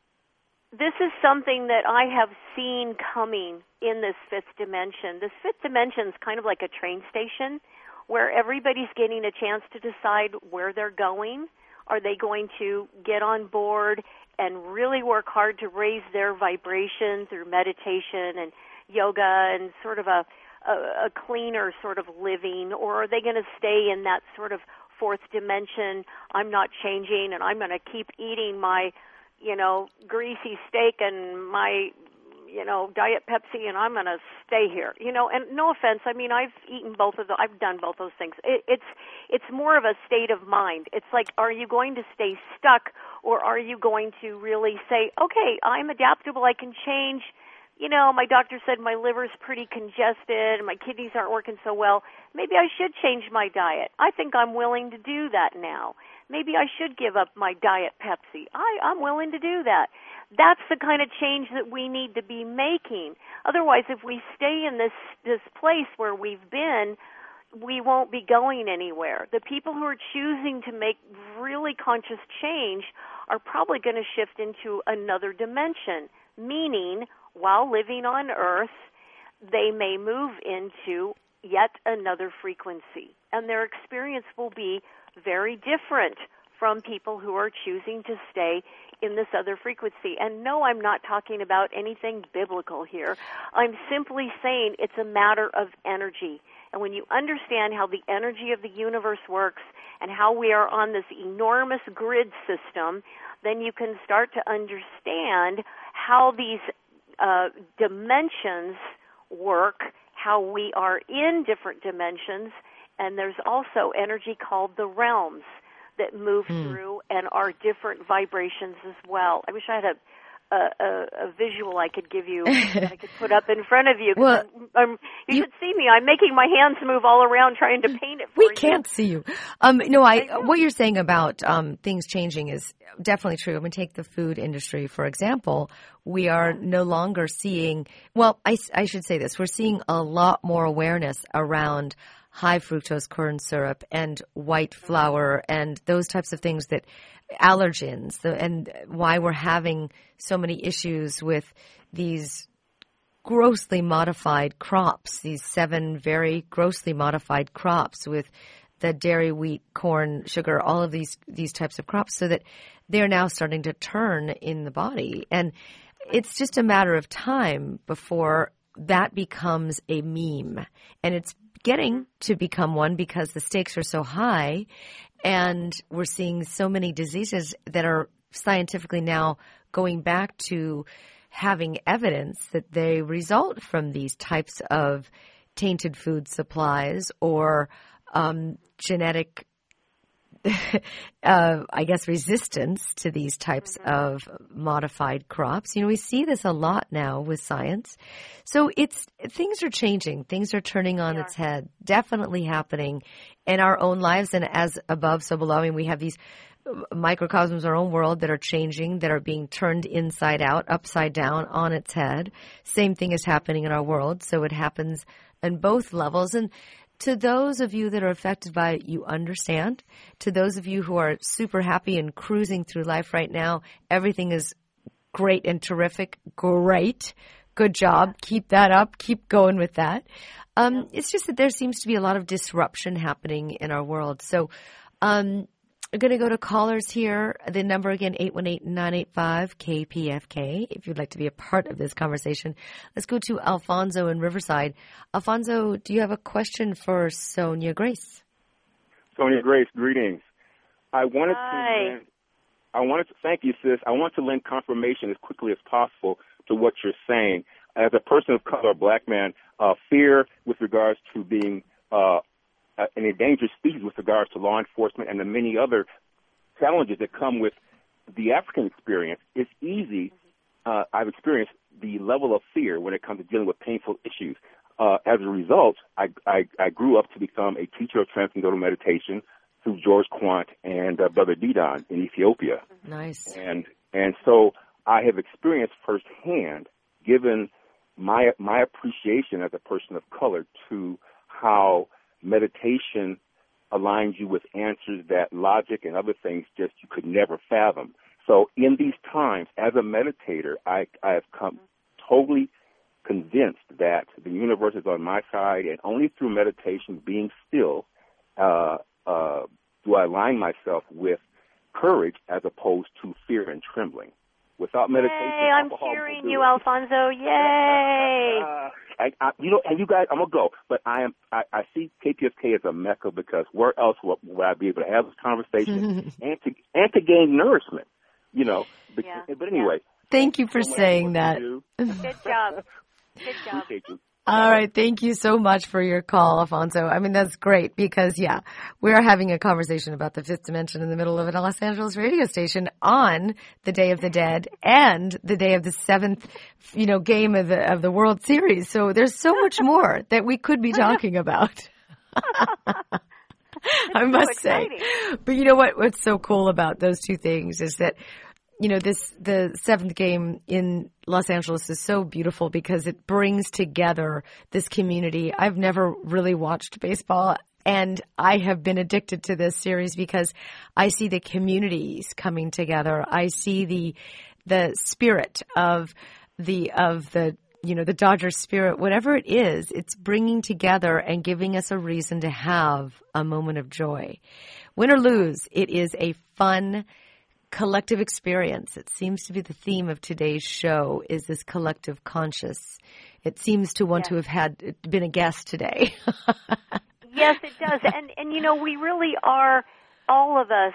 This is something that I have seen coming in this fifth dimension. This fifth dimension is kind of like a train station where everybody's getting a chance to decide where they're going. Are they going to get on board and really work hard to raise their vibration through meditation and yoga and sort of a, a, a cleaner sort of living, or are they going to stay in that sort of fourth dimension, I'm not changing and I'm going to keep eating my you know, greasy steak and my, you know, Diet Pepsi, and I'm going to stay here. You know, and no offense, I mean, I've eaten both of those, I've done both those things. It, it's it's more of a state of mind. It's like, are you going to stay stuck, or are you going to really say, okay, I'm adaptable, I can change. You know, my doctor said my liver's pretty congested and my kidneys aren't working so well. Maybe I should change my diet. I think I'm willing to do that now. Maybe I should give up my Diet Pepsi. I, I'm willing to do that. That's the kind of change that we need to be making. Otherwise, if we stay in this, this place where we've been, we won't be going anywhere. The people who are choosing to make really conscious change are probably going to shift into another dimension, meaning while living on Earth, they may move into yet another frequency, and their experience will be very different from people who are choosing to stay in this other frequency. And no, I'm not talking about anything biblical here. I'm simply saying it's a matter of energy. And when you understand how the energy of the universe works and how we are on this enormous grid system, then you can start to understand how these uh, dimensions work, how we are in different dimensions. And there's also energy called the realms that move mm. through and are different vibrations as well. I wish I had a, a, a visual I could give you that I could put up in front of you. Well, I'm, I'm, you, you should see me. I'm making my hands move all around trying to paint it for we you. We can't see you. Um, no, I, I what you're saying about um, things changing is definitely true. I'm going to take the food industry, for example. We are no longer seeing, well, I, I should say this. We're seeing a lot more awareness around high fructose corn syrup and white flour and those types of things, that allergens, and why we're having so many issues with these grossly modified crops, these seven very grossly modified crops with the dairy, wheat, corn, sugar, all of these these types of crops, so that they're now starting to turn in the body. And it's just a matter of time before that becomes a meme. And it's getting to become one because the stakes are so high, and we're seeing so many diseases that are scientifically now going back to having evidence that they result from these types of tainted food supplies or um, genetic uh, I guess, resistance to these types mm-hmm. of modified crops. You know, we see this a lot now with science. So it's, things are changing. Things are turning on yeah. its head, definitely happening in our own lives. And as above, so below. I mean, we have these microcosms, our own world, that are changing, that are being turned inside out, upside down, on its head. Same thing is happening in our world. So it happens on both levels. And to those of you that are affected by it, you understand. To those of you who are super happy and cruising through life right now, everything is great and terrific. Great. Good job. Keep that up. Keep going with that. Um, it's just that there seems to be a lot of disruption happening in our world. So um, I'm going to go to callers here. The number again, eight one eight, nine eight five, K P F K, if you'd like to be a part of this conversation. Let's go to Alfonso in Riverside. Alfonso, do you have a question for Sonia Grace? Sonia Grace, greetings. I wanted Hi. to I wanted to thank you, sis. I want to lend confirmation as quickly as possible to what you're saying. As a person of color, a black man, uh, fear with regards to being uh, an endangered species with regards to law enforcement and the many other challenges that come with the African experience, it's easy. Uh, I've experienced the level of fear when it comes to dealing with painful issues. Uh, as a result, I, I, I grew up to become a teacher of transcendental meditation through George Quant and uh, Brother Didon in Ethiopia. Nice. And and so I have experienced firsthand, given my my appreciation as a person of color, to how meditation aligns you with answers that logic and other things just you could never fathom. So in these times, as a meditator, I, I have come totally convinced that the universe is on my side, and only through meditation, being still, uh, uh, do I align myself with courage as opposed to fear and trembling. Without meditation, Yay, I'm cheering you, Alfonso. Yay! Uh, I, I, you know, and you guys, I'm gonna go, but I am. I, I see K P F K as a mecca because where else would, would I be able to have this conversation and to and to gain nourishment? You know. But, yeah. but anyway. Thank you for so saying that. Good job. Good job. Appreciate you. All right. Thank you so much for your call, Alfonso. I mean, that's great because, yeah, we're having a conversation about the fifth dimension in the middle of a Los Angeles radio station on the Day of the Dead and the day of the seventh, you know, game of the, of the World Series. So there's so much more that we could be talking about. I must so say. But you know what, what's so cool about those two things is that, you know, this, the seventh game in Los Angeles is so beautiful because it brings together this community. I've never really watched baseball, and I have been addicted to this series because I see the communities coming together. I see the, the spirit of the, of the, you know, the Dodgers spirit, whatever it is, it's bringing together and giving us a reason to have a moment of joy. Win or lose, it is a fun, collective experience. It seems to be the theme of today's show is this collective conscious. It seems to want yes. to have had been a guest today. Yes, it does. And and you know, we really are, all of us,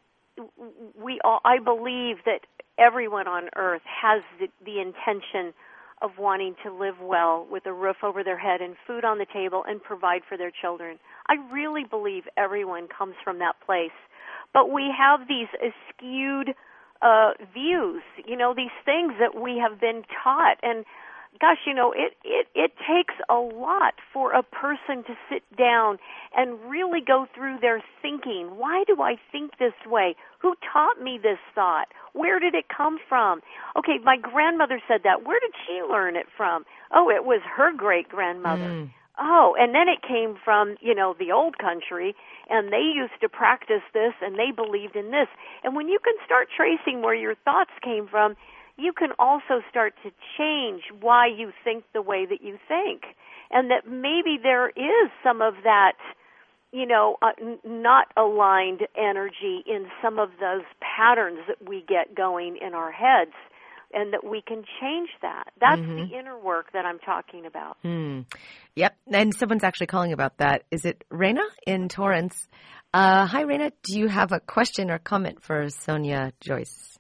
we all, I believe that everyone on earth has the, the intention of wanting to live well with a roof over their head and food on the table and provide for their children. I really believe everyone comes from that place. But we have these skewed uh, views, you know, these things that we have been taught. And, gosh, you know, it, it, it takes a lot for a person to sit down and really go through their thinking. Why do I think this way? Who taught me this thought? Where did it come from? Okay, my grandmother said that. Where did she learn it from? Oh, it was her great-grandmother. Mm. Oh, and then it came from, you know, the old country, and they used to practice this, and they believed in this. And when you can start tracing where your thoughts came from, you can also start to change why you think the way that you think. And that maybe there is some of that, you know, uh, n- not aligned energy in some of those patterns that we get going in our heads. And that we can change that. That's mm-hmm. the inner work that I'm talking about. Mm. Yep. And someone's actually calling about that. Is it Raina in Torrance? Uh, hi, Raina. Do you have a question or comment for Sonia Joyce?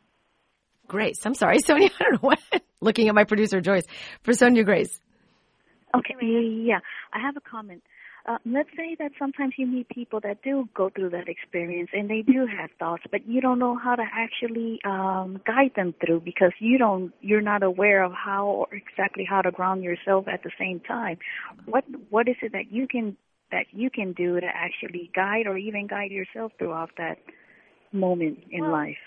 Grace. I'm sorry, Sonia. I don't know what. Looking at my producer, Joyce. For Sonia Grace. Okay. Yeah. I have a comment. Uh, let's say that sometimes you meet people that do go through that experience and they do have thoughts, but you don't know how to actually um, guide them through because you don't, you're not aware of how or exactly how to ground yourself at the same time. What what is it that you can that you can do to actually guide or even guide yourself throughout that moment in well, life?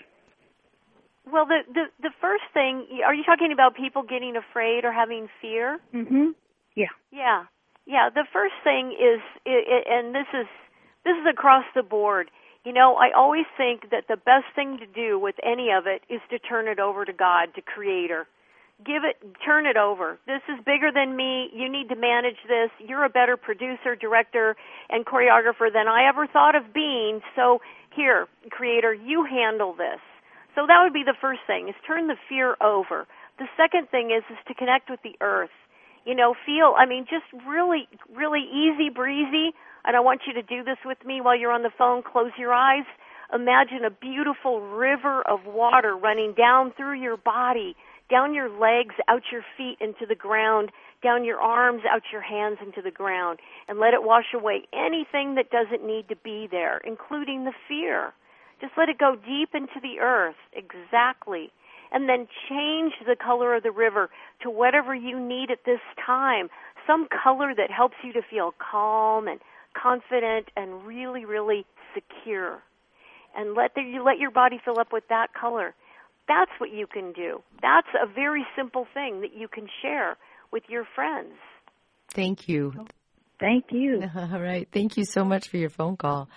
Well, the, the the first thing, are you talking about people getting afraid or having fear? Mm-hmm. Yeah. Yeah. Yeah, the first thing is, and this is this is across the board, you know, I always think that the best thing to do with any of it is to turn it over to God, to Creator. Give it, turn it over. This is bigger than me. You need to manage this. You're a better producer, director, and choreographer than I ever thought of being. So here, Creator, you handle this. So that would be the first thing, is turn the fear over. The second thing is, is to connect with the earth. You know, feel, I mean, just really, really easy breezy. And I want you to do this with me while you're on the phone. Close your eyes. Imagine a beautiful river of water running down through your body, down your legs, out your feet into the ground, down your arms, out your hands into the ground, and let it wash away anything that doesn't need to be there, including the fear. Just let it go deep into the earth, exactly. And then change the color of the river to whatever you need at this time, some color that helps you to feel calm and confident and really, really secure. And let the, you let your body fill up with that color. That's what you can do. That's a very simple thing that you can share with your friends. Thank you. Thank you. All right. Thank you so much for your phone call.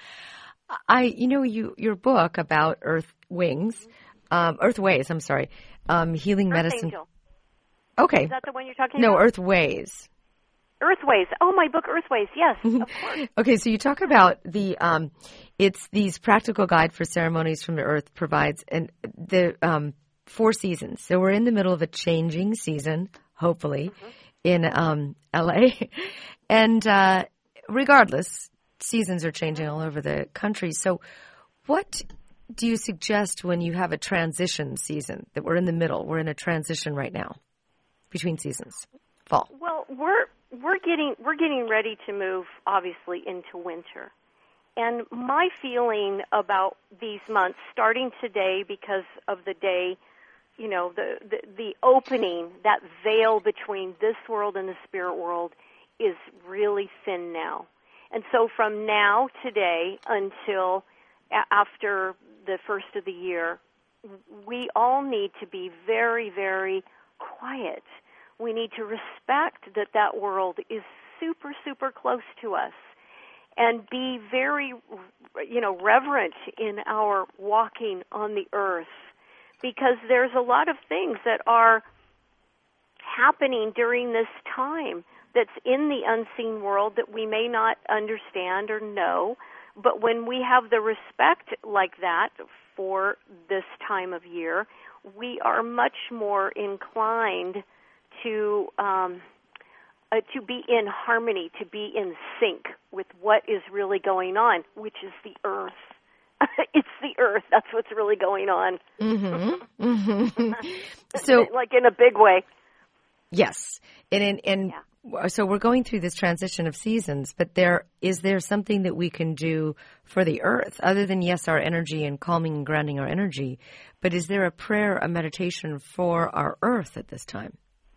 I, you know, you your book about Earth Wings, um, Earth Ways, I'm sorry, um, healing Earth medicine. Angel. Okay. Is that the one you're talking no, about? No, Earth Ways. Earthways. Oh, my book, Earthways. Yes, of course. Okay, so you talk about the um, it's these practical guide for ceremonies from the earth provides and the um, four seasons. So we're in the middle of a changing season, hopefully, mm-hmm. in um, L A, and uh, regardless, seasons are changing all over the country. So, what do you suggest when you have a transition season? That we're in the middle. We're in a transition right now between seasons. Fall. Well, we're We're getting we're getting ready to move, obviously, into winter. And my feeling about these months, starting today because of the day, you know, the, the, the opening, that veil between this world and the spirit world is really thin now. And so from now, today, until a- after the first of the year, we all need to be very, very quiet. We need to respect that that world is super, super close to us and be very, you know, reverent in our walking on the earth, because there's a lot of things that are happening during this time that's in the unseen world that we may not understand or know. But when we have the respect like that for this time of year, we are much more inclined to um, uh, to be in harmony, to be in sync with what is really going on, which is the earth. It's the earth. That's what's really going on. Mm-hmm. Mm-hmm. So, like in a big way. Yes, and and, and yeah. So we're going through this transition of seasons. But there is there something that we can do for the earth other than yes, our energy and calming and grounding our energy? But is there a prayer, a meditation for our earth at this time?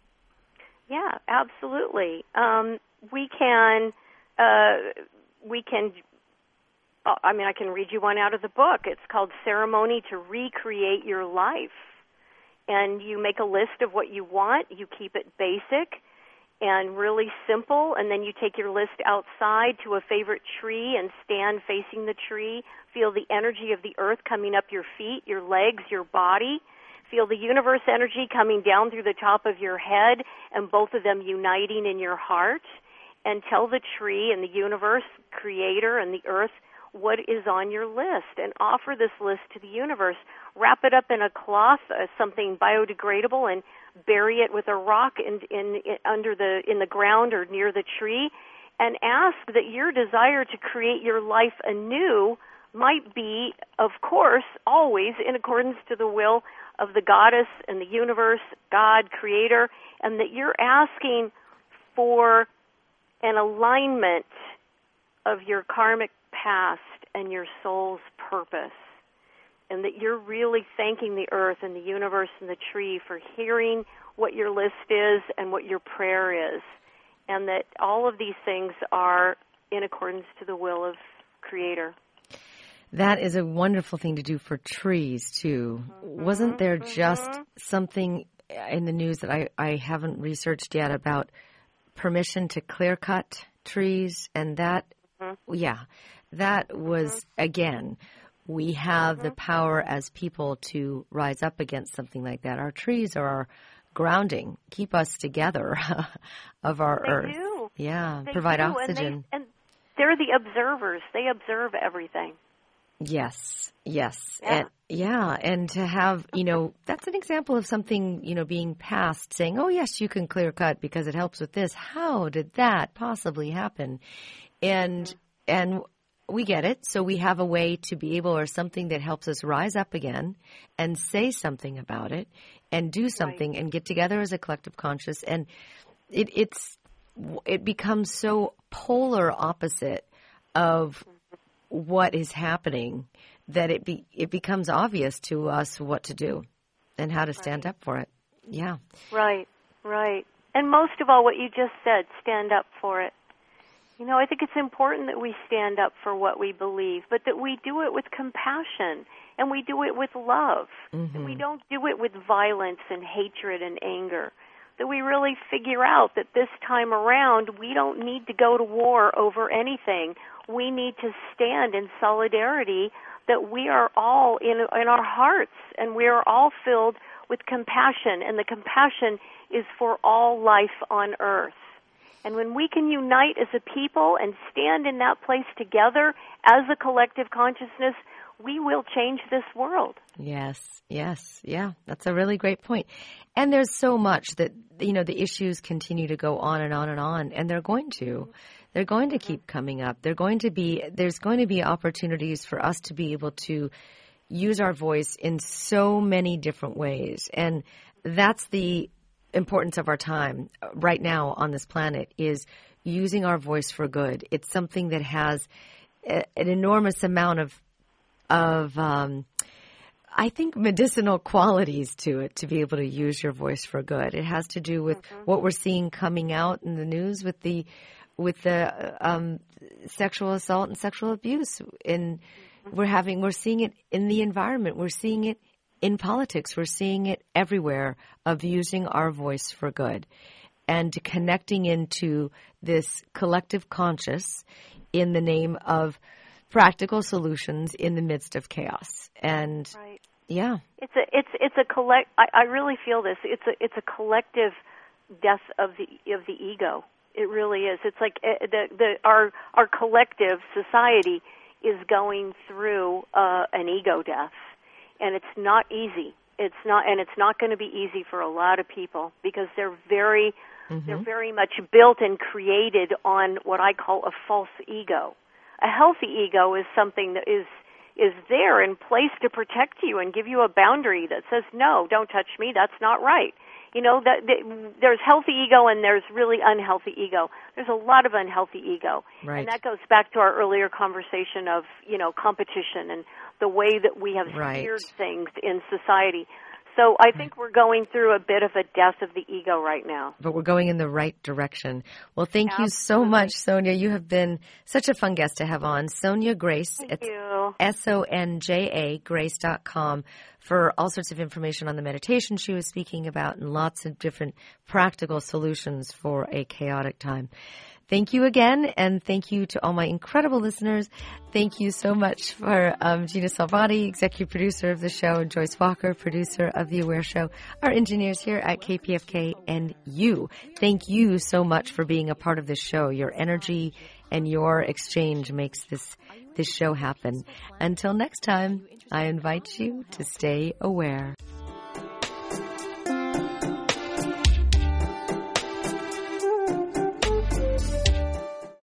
Yeah, absolutely. Um, we can, uh, we can, uh, I mean, I can read you one out of the book. It's called Ceremony to Recreate Your Life. And you make a list of what you want. You keep it basic and really simple. And then you take your list outside to a favorite tree and stand facing the tree. Feel the energy of the earth coming up your feet, your legs, your body. Feel the universe energy coming down through the top of your head and both of them uniting in your heart. And tell the tree and the universe, creator and the earth, what is on your list. And offer this list to the universe. Wrap it up in a cloth, uh, something biodegradable, and bury it with a rock in, in, in under the in the ground or near the tree. And ask that your desire to create your life anew might be, of course, always in accordance to the will of the goddess and the universe, God, creator, and that you're asking for an alignment of your karmic past and your soul's purpose, and that you're really thanking the earth and the universe and the tree for hearing what your list is and what your prayer is, and that all of these things are in accordance to the will of creator. That is a wonderful thing to do for trees, too. Mm-hmm. Wasn't there mm-hmm. just something in the news that I, I haven't researched yet about permission to clear cut trees? And that, mm-hmm. yeah, that was, mm-hmm. again, we have mm-hmm. the power as people to rise up against something like that. Our trees are our grounding, keep us together of our they earth. Do. Yeah, they provide do. oxygen. And, they, and they're the observers. They observe everything. Yes, yes. Yeah. And, yeah, and to have, you know, that's an example of something, you know, being passed, saying, oh, yes, you can clear cut because it helps with this. How did that possibly happen? And, mm-hmm. and we get it. So we have a way to be able, or something that helps us rise up again and say something about it and do something right. and get together as a collective conscious. And it, it's, it becomes so polar opposite of what is happening that it be, it becomes obvious to us what to do and how to stand right. up for it. Yeah. Right, right. And most of all, what you just said, stand up for it. You know, I think it's important that we stand up for what we believe, but that we do it with compassion and we do it with love. Mm-hmm. And we don't do it with violence and hatred and anger. That we really figure out that this time around we don't need to go to war over anything. We need to stand in solidarity, that we are all in, in our hearts and we are all filled with compassion, and the compassion is for all life on earth. And when we can unite as a people and stand in that place together as a collective consciousness, we will change this world. Yes, yes, yeah, that's a really great point. And there's so much that, you know, the issues continue to go on and on and on, and they're going to. They're going to keep coming up. They're going to be, there's going to be opportunities for us to be able to use our voice in so many different ways. And that's the importance of our time right now on this planet, is using our voice for good. It's something that has a, an enormous amount of, of um, I think, medicinal qualities to it, to be able to use your voice for good. It has to do with mm-hmm. what we're seeing coming out in the news with the with the um, sexual assault and sexual abuse. And we're having, we're seeing it in the environment. We're seeing it in politics. We're seeing it everywhere, of using our voice for good and connecting into this collective conscious in the name of practical solutions in the midst of chaos. And right. yeah, it's a it's it's a collect. I, I really feel this. It's a it's a collective death of the of the ego. It really is. It's like uh, the the our our collective society is going through uh, an ego death. And it's not easy. It's not, and it's not going to be easy for a lot of people, because they're very, mm-hmm. they're very much built and created on what I call a false ego. A healthy ego is something that is is there in place to protect you and give you a boundary that says, no, don't touch me. That's not right. You know, that, that there's healthy ego and there's really unhealthy ego. There's a lot of unhealthy ego. Right. And that goes back to our earlier conversation of, you know, competition and the way that we have right. steered things in society. So I think we're going through a bit of a death of the ego right now. But we're going in the right direction. Well, thank Absolutely. you so much, Sonja. You have been such a fun guest to have on. Sonja Grace. Thank it's you. S O N J A, grace dot com, for all sorts of information on the meditation she was speaking about and lots of different practical solutions for a chaotic time. Thank you again, and thank you to all my incredible listeners. Thank you so much for um, Gina Salvati, executive producer of the show, and Joyce Walker, producer of The Aware Show, our engineers here at K P F K, and you. Thank you so much for being a part of this show. Your energy and your exchange makes this this show happen. Until next time, I invite you to stay aware.